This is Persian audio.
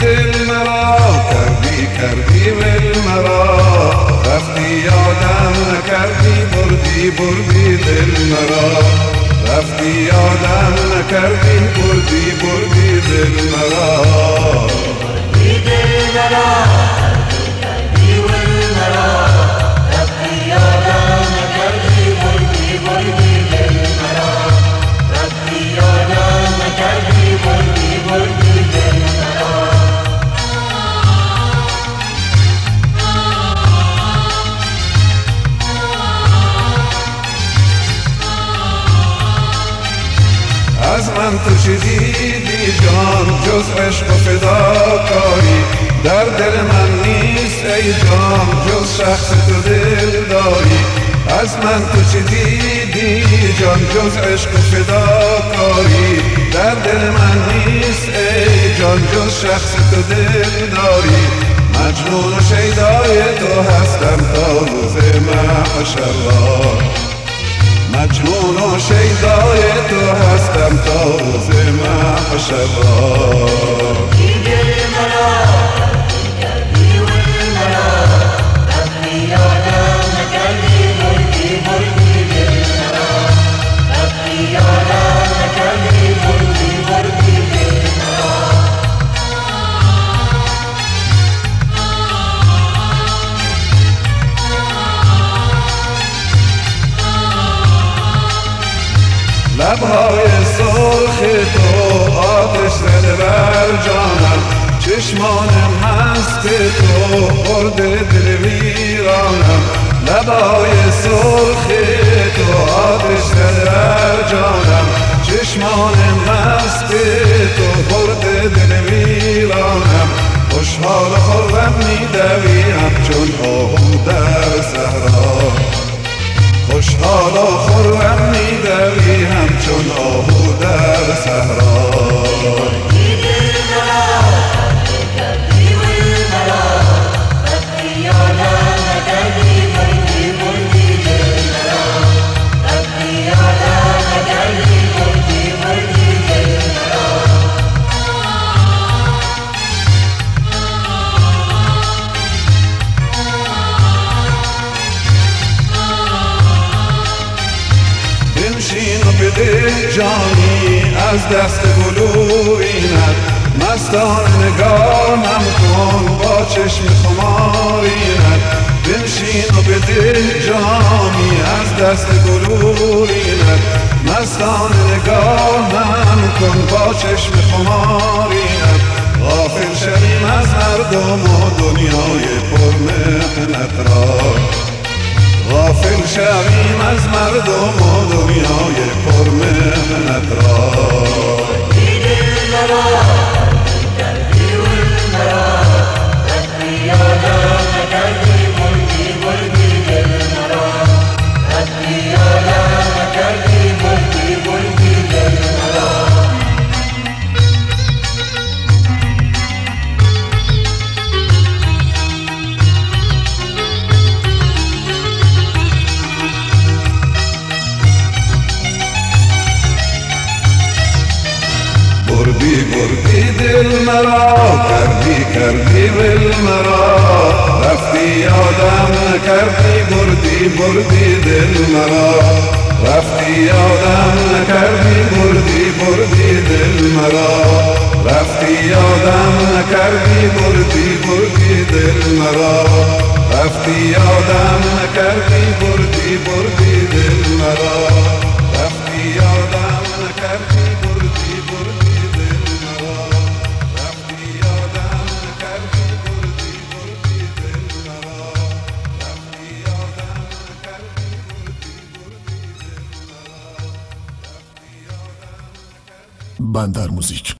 دل مرا، کردی ول مرا، رفتی یادم نکردی، بردی دل مرا، رفتی یادم نکردی، بردی دل مرا. کردی دل مرا، کردی ول مرا، رفتی یادم نکردی، بردی دل مرا، رفتی یادم نکردی، بردی دل مرا. از من تو چه دیدی جان جز عشق و فداکاری، در دل من نیست ای جان جز شخص تو دل داری. از من تو چه دیدی جان جز عشق و فداکاری، در دل من نیست ای جان جز شخص تو دل داری. مجنون و شیدای تو هستم تا روز محشر، مجنون و شیدای تو هستم تا روز محشر. کردی دل مرا، کردی ول مرا، رفتی یادم نکردی، بردی دل مرا، رفتی یادم نکردی، بردی دل مرا. لبهای سرخ تو آتش زده بر جانم، چشمان مست تو خورده دل ویرانم. لبهای سرخ تو آتش زده بر جانم، چشمان مست تو خورده دل ویرانم. خوشحال و خرم می‌دوی همچون آهو در صحرا، خوشحال و خرم می‌دوی همچون آهو در صحرا. کردی دل مرا، کردی ول مرا، رفتی یادم نکردی، بردی دل مرا، رفتی یادم نکردی، بردی دل مرا. بنشین و بده جانی از دست بلورینت، مستان نگاهم کن با چشم خمارینت. بنشین و بده جانی از دست بلورینت، مستان نگاهم کن با چشم خمارینت. غافل شویم از مردم و دنیای پرمحنت را، غافل شویم از مردم و دنیای پرمحنت را. کردی دل مرا، کردی ول مرا، رفتی یادم نکردی، بردی دل مرا، رفتی یادم نکردی، بردی دل مرا. بردی دل مرا، کردی ول مرا، رفتی یادم نکردی، بردی دل مرا، رفتی یادم نکردی، بردی دل مرا، رفتی یادم نکردی، بردی دل مرا، رفتی یادم نکردی، بردی دل مرا، رفتی یادم نکردی، بردی دل مرا، رفتی یادم نکردی، بردی دل مرا، رفتی یادم نکردی، بردی دل مرا، رفتی یادم نکردی. بندر موزیک